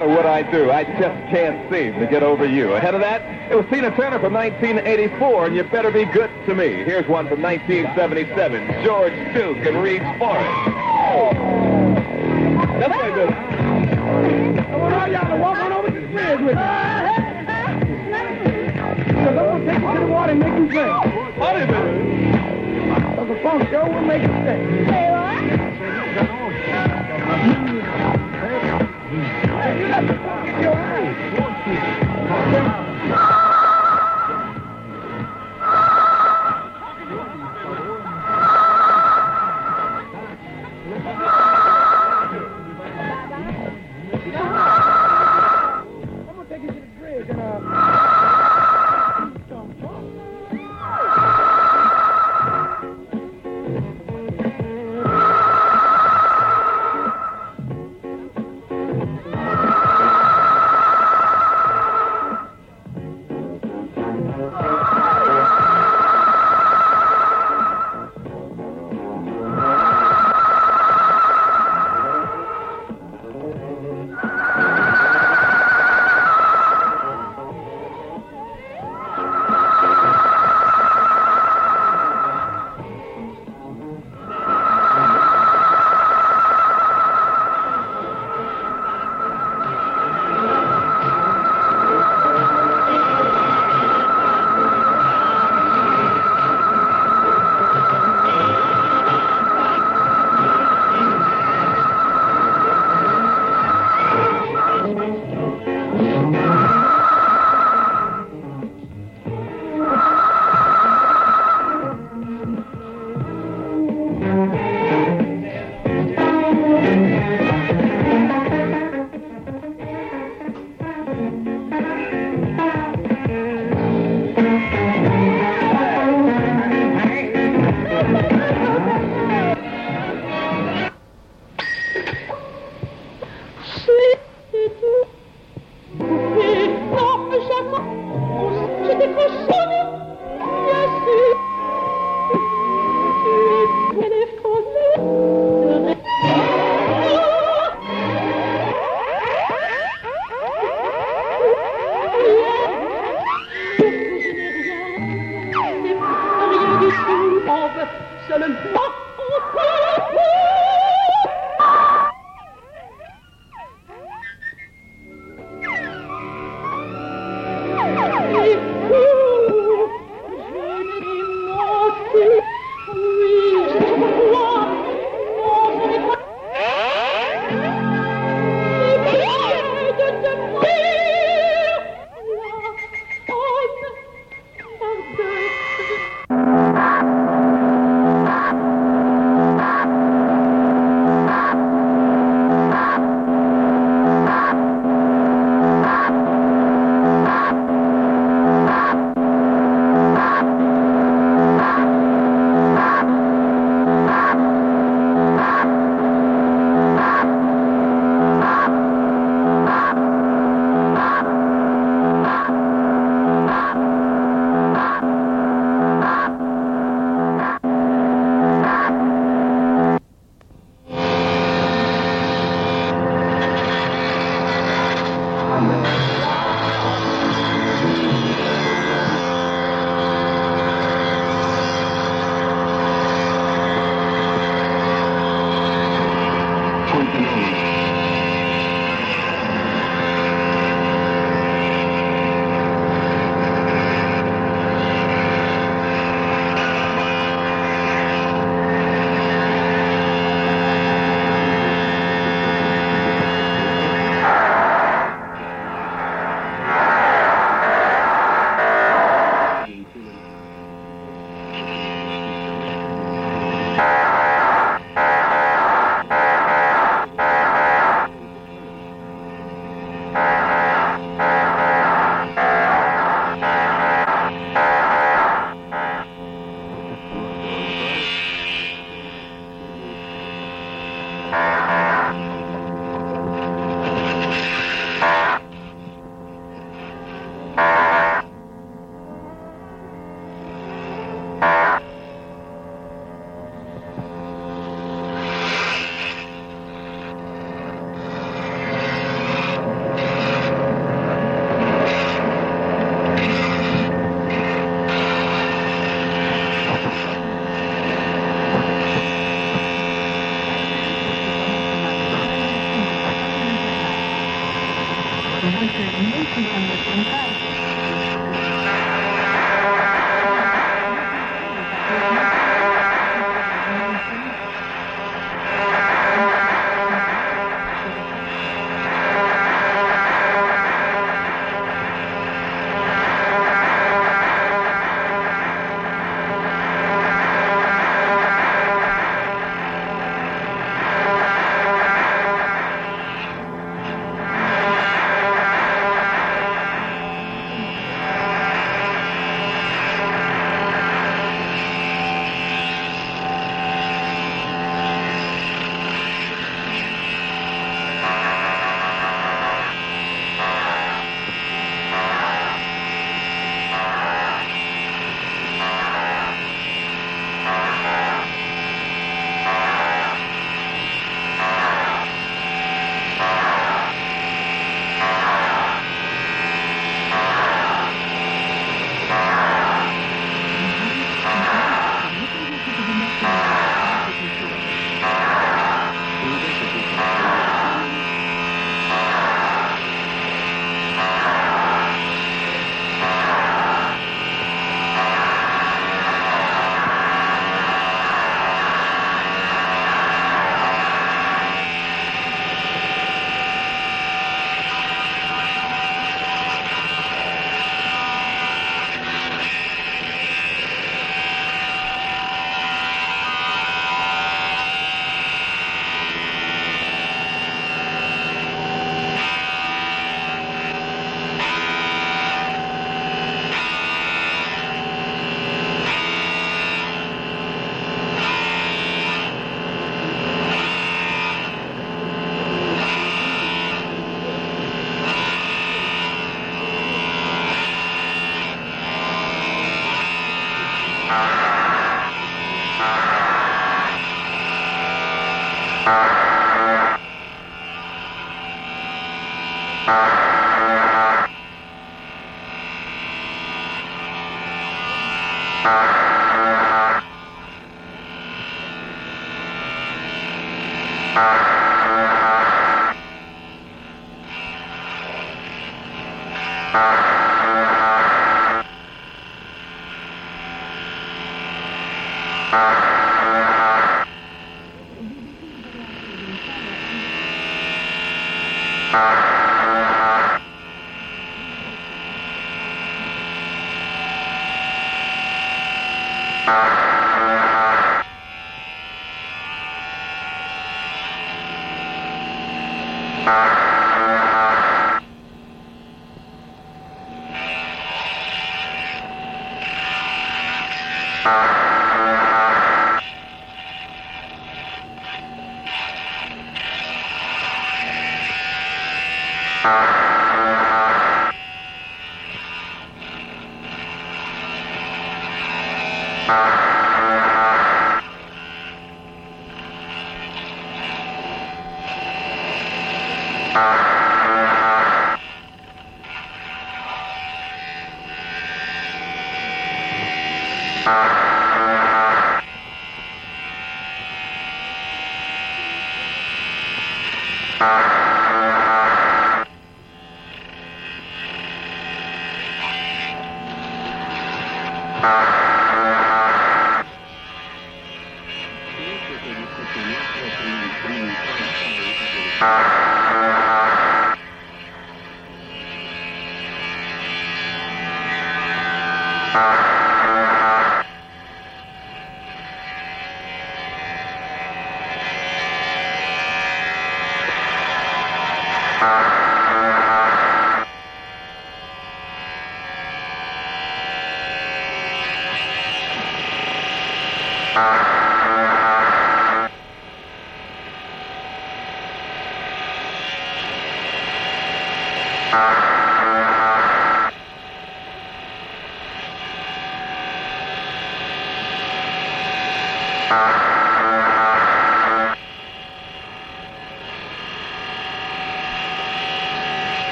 matter what I do, I just can't seem to get over you. Ahead of that, it was Tina Turner from 1984, and You Better Be Good to Me. Here's one from 1977, George Duke and Reed Forrest. That's my good. I want all y'all to walk on over to the bridge with me. Because I'm going to take you to the water and make you play. What is it? Because the funk show will make you stay. Say what? You let the funk in your eyes. I'm going to take you to the bridge and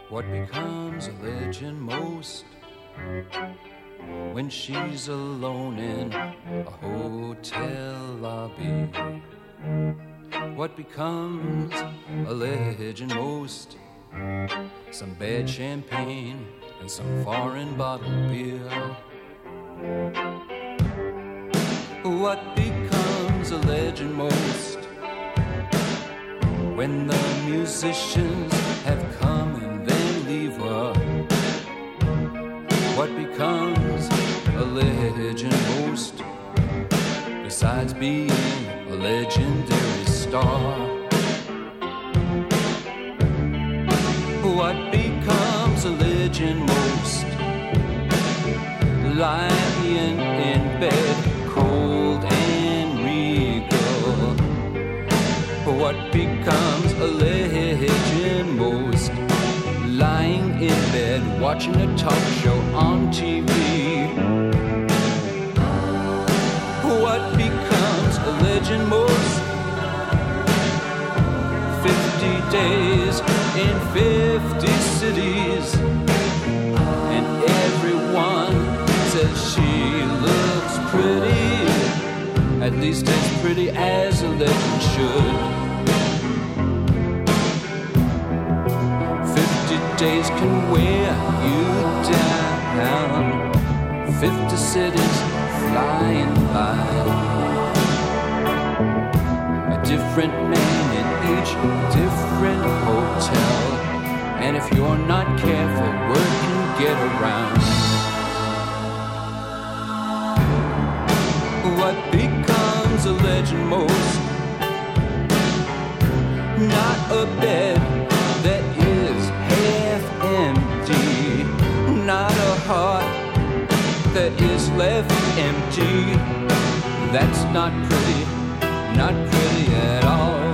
What becomes a legend most when she's alone in a hotel lobby? What becomes a legend most? Some bad champagne and some foreign bottled beer. What becomes a legend most when the musicians have come and then leave her? What becomes a legend most besides being a legendary star? What becomes a legend most lying in bed cold and regal? What becomes a legend most lying in bed watching a talk show on TV? What becomes a legend most? 50 days in 50 cities, and everyone says she looks pretty, at least as pretty as a legend should. 50 days can wear you down, 50 cities flying by, a different man in each different hotel, and if you're not careful, word can get around. What becomes a legend most? Not a bed that is half empty, not a heart that is left empty. That's not pretty, not pretty at all.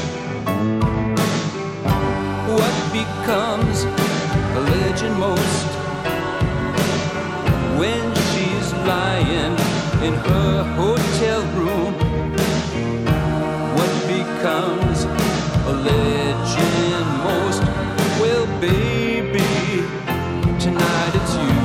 What becomes a legend most when she's lying in her hotel room? What becomes a legend most? Well, baby, tonight it's you.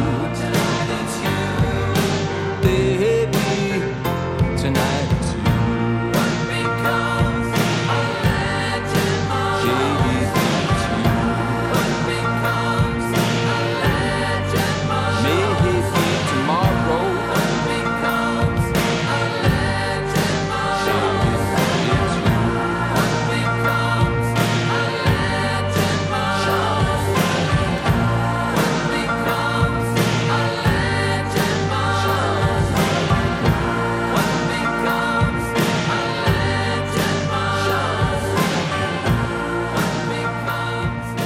Baby, tonight it's you. What becomes a legend most? Baby, it's you. What becomes a legend most? Maybe tomorrow. What becomes a legend most? Baby, it's you. What becomes a legend most? What becomes a legend most? What becomes a legend most? What becomes a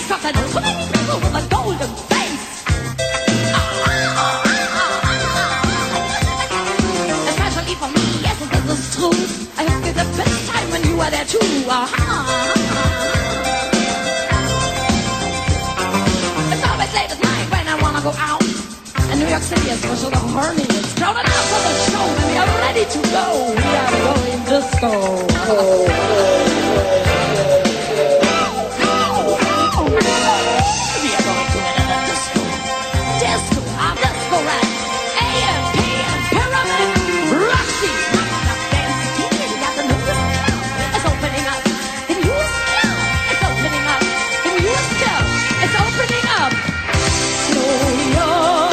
Cause I know so many people with a golden face. Especially for me, yes, this is true. I hope you had the best time when you were there too. It's always late at night when I wanna go out. And New York City is for sure the horny. It's crowded out for the show and we are ready to go. We are going disco. We are going to another disco. Disco, I'm disco rat. AM, PM, Pyramid, Roxy. Dance team, you got the newest club. It's opening up. The newest club. It's opening up. The newest club. It's opening up. New York.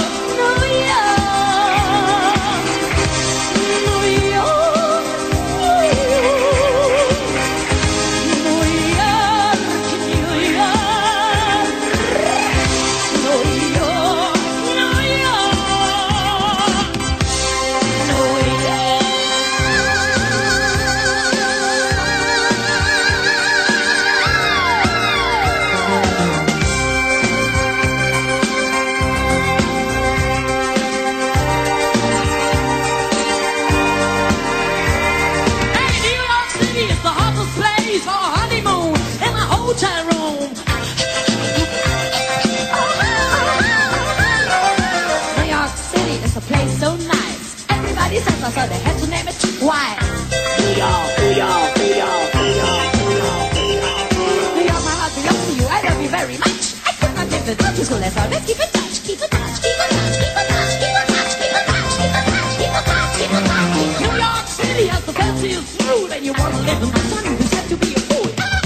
So they had to name it twice. New York, New York, New York, New York, New York, New York. New York, my heart belongs to you. I love you very much. I could not live without you, so let's always keep in touch. Keep in touch, keep in touch, keep in touch, keep in touch, keep in touch, keep in touch, keep in touch, keep in touch. New York City has the fanciest food, and you wanna live in the sun, you just have to be a fool.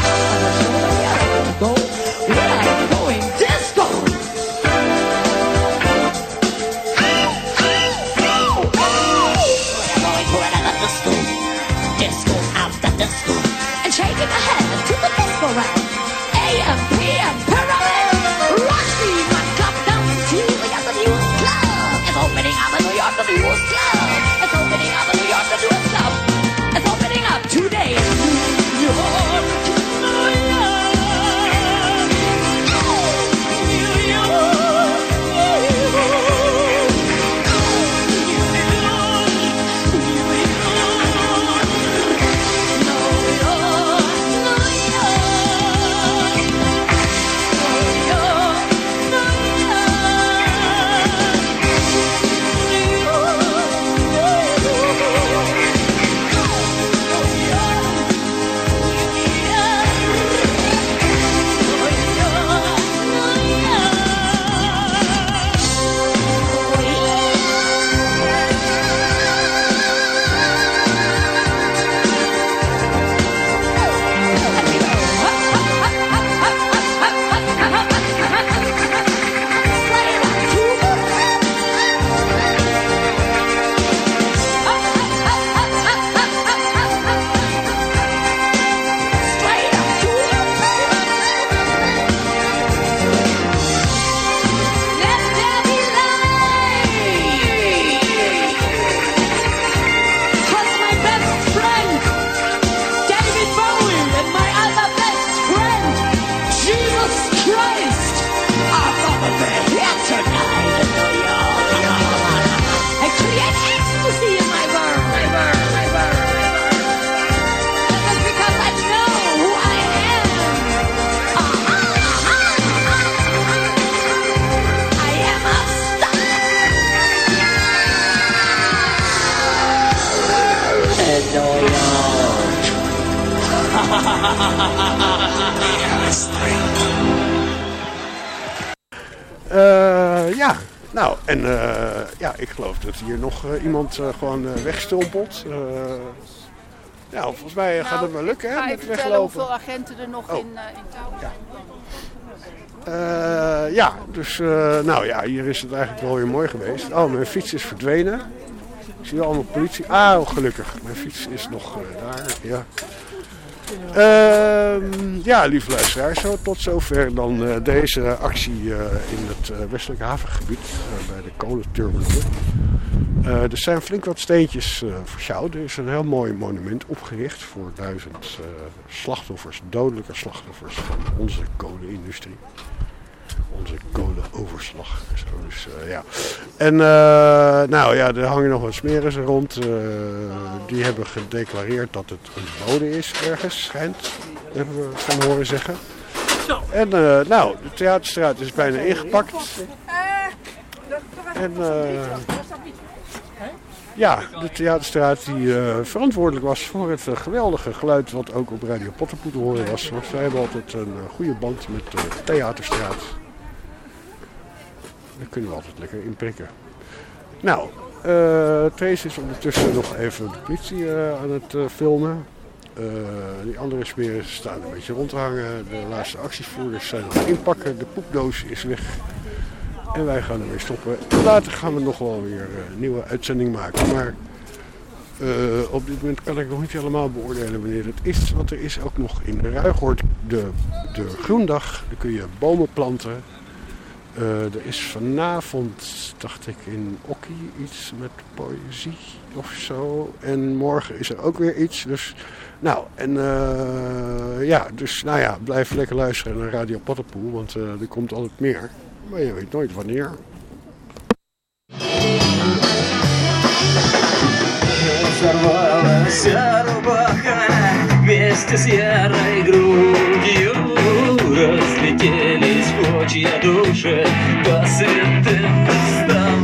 We are going disco. Shaking the head to the disco round. AM, PM, Pyramid, Roxy, my club down the street. We got the newest club. It's opening up in New York, the newest club. It's opening up in New York, the newest club. It's opening up today in New York, New York, New York, Ja, nou, en ja, ik geloof dat hier nog iemand gewoon wegstompelt. Ja, volgens mij gaat het wel lukken, hè, met weglopen. Hoeveel agenten er nog in touw zijn. Ja, dus nou ja, hier is het eigenlijk wel weer mooi geweest. Oh, mijn fiets is verdwenen. Ik zie allemaal politie. Ah, gelukkig. Mijn fiets is nog daar, ja. Ja, lieve luisteraars, tot zover dan deze actie in het westelijk havengebied bij de kolenterminal. Er zijn flink wat steentjes versjouwd. Er is een heel mooi monument opgericht voor 1000 slachtoffers, dodelijke slachtoffers van onze kolenindustrie. Onze kolenoverslag. Dus, ja. En er hangen nog wat smerissen rond. Die hebben gedeclareerd dat het een bode is ergens, schijnt. Hebben we van horen zeggen. En de Theaterstraat is bijna ingepakt. En de Theaterstraat die verantwoordelijk was voor het geweldige geluid wat ook op Radio Potterpoel te horen was. Want wij hebben altijd een goede band met de Theaterstraat. Daar kunnen we altijd lekker in prikken. Nou, Trace is ondertussen nog even de politie aan het filmen. Die andere smeren staan een beetje rond te hangen. De laatste actievoerders zijn nog inpakken. De poepdoos is weg. En wij gaan ermee stoppen. Later gaan we nog wel weer een nieuwe uitzending maken. Maar op dit moment kan ik nog niet helemaal beoordelen wanneer het is. Want er is ook nog in Ruigoord de Groendag. Daar kun je bomen planten. Er is vanavond, dacht ik, in Okkie iets met poëzie of zo. En morgen is er ook weer iets. Dus, blijf lekker luisteren naar Radio Potterpoel. Want er komt altijd meer. Maar je weet nooit wanneer. Разорвалась рубаха вместе с ярой грудью. Разлетелись клочья души по святым местам.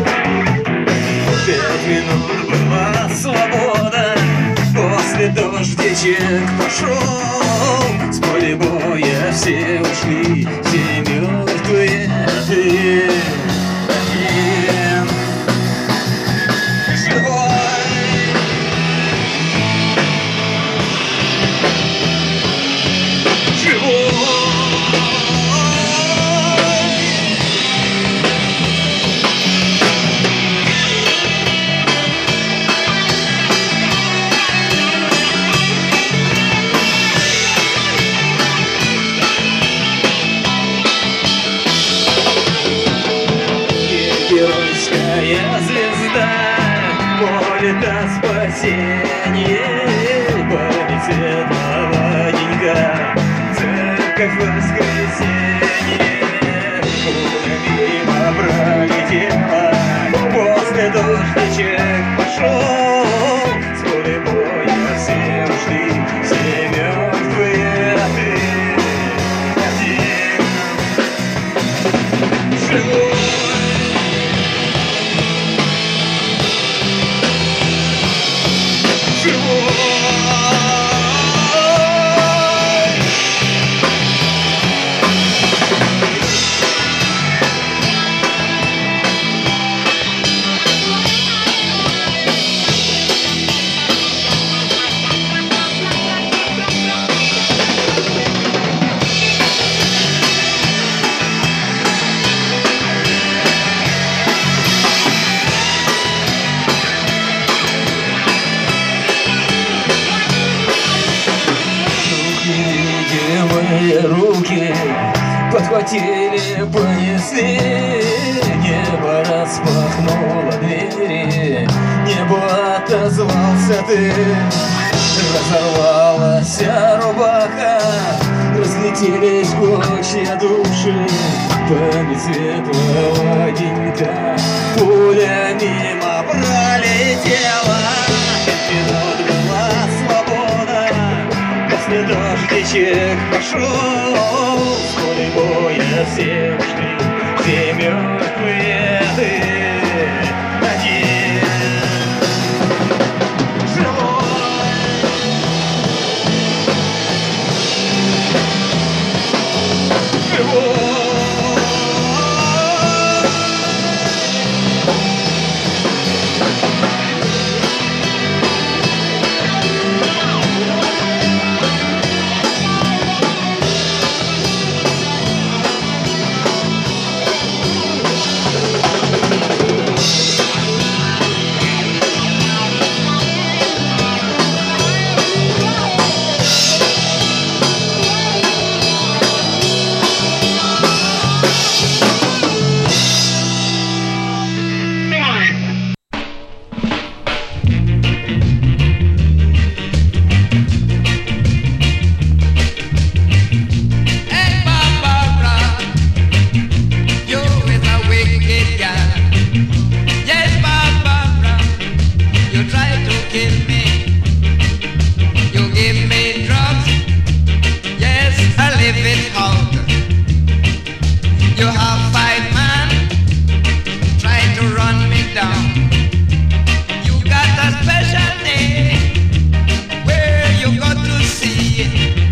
5 минут была свобода, после дождичек пошел. С поля боя все ушли, все мертвые, один живой. Это спасение, память светлого денька, церковь воскресенье. Пуля мимо пролетела, после дождичек пошел. С поля боя все ушли, все мертвые, а ты один живой. Руки подхватили, понесли. Небо распахнуло двери, небо отозвался ты. Разорвалась рубаха, разлетелись клочья души. Память светлого денька, пуля мимо пролетела. 5 минут была свобода, после дождичек пошел. С поля боя все ушли, все мертвые, ты один живой. Живой. you have 5 man trying to run me down. You got a special day where you got to see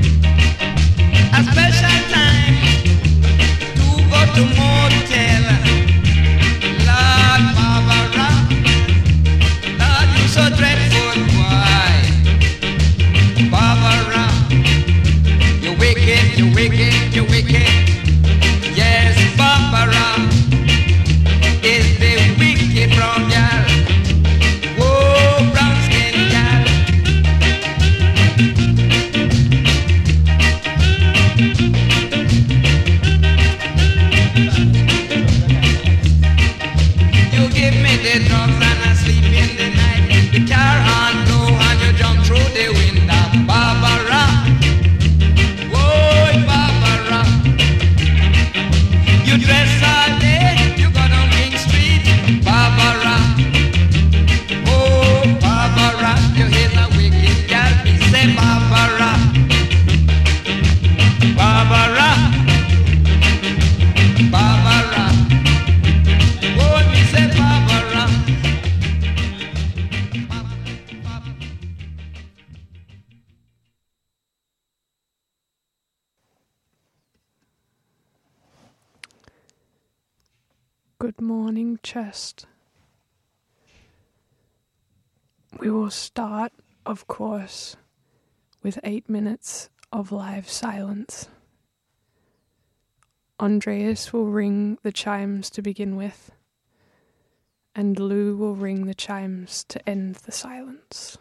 a special time to go to motel. Lord Barbara, Lord, you so dreadful, boy. Barbara, you wicked, you wicked, you wicked. Yes, Barbara is the wicked brown girl. Whoa, brown skin girl. You give me the drugs and I sleep in the night. The car on blow and you jump through the window. Barbara, whoa, Barbara. You dress all day, you go down King Street. Barbara, oh, Barbara, you is a wicked girl. Me say Barbara, Barbara, Barbara. Oh, me say Barbara. Good morning, chest. We will start, of course, with 8 minutes of live silence. Andreas will ring the chimes to begin with, and Lou will ring the chimes to end the silence.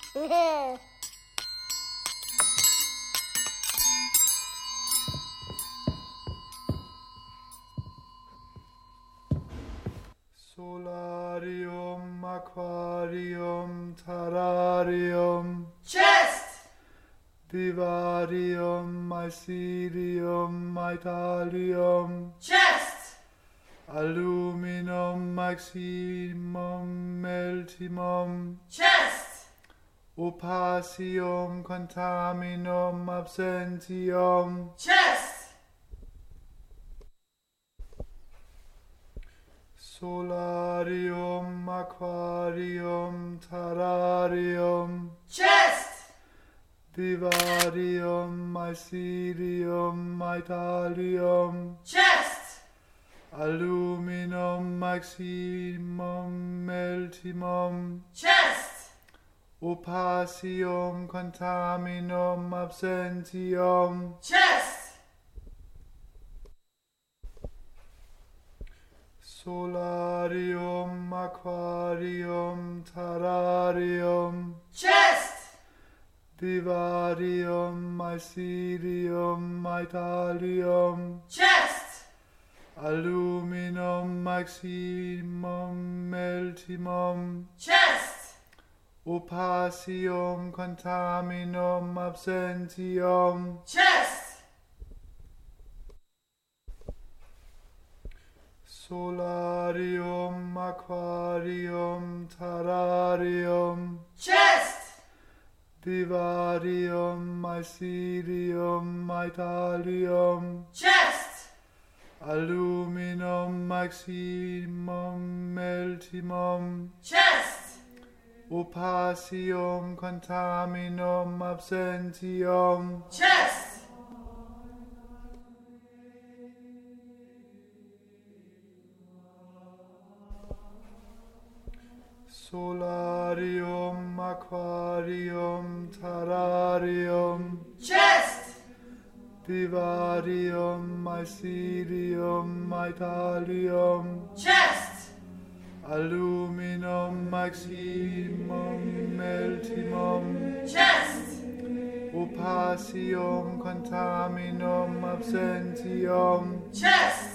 Solarium, aquarium, terrarium. Chest! Vivarium, mycelium, italium. Chest! Aluminum, maximum, meltimum. Chest! Opacium, contaminum, absentium. Chest! Solarium, aquarium, terrarium. Chest! Vivarium, mycelium, italium. Chest! Aluminum, maximum, meltimum. Chest! Opacium, contaminum, absentium. Chest! Solarium, aquarium, terrarium. Chest! Vivarium, mycelium, italium. Chest! Aluminum, maximum, meltimum. Chest! Opacium, contaminum, absentium. Chest! Solarium, aquarium, terrarium. Chest! Vivarium, mycelium, italium. Chest! Aluminum, maximum, meltimum. Chest! Opacium, contaminum, absentium. Chest! Solarium, aquarium, terrarium. Chest! Vivarium, mycelium, italium. Chest! Aluminum, maximum, meltimum. Chest! Opacium, contaminum, absentium. Chest!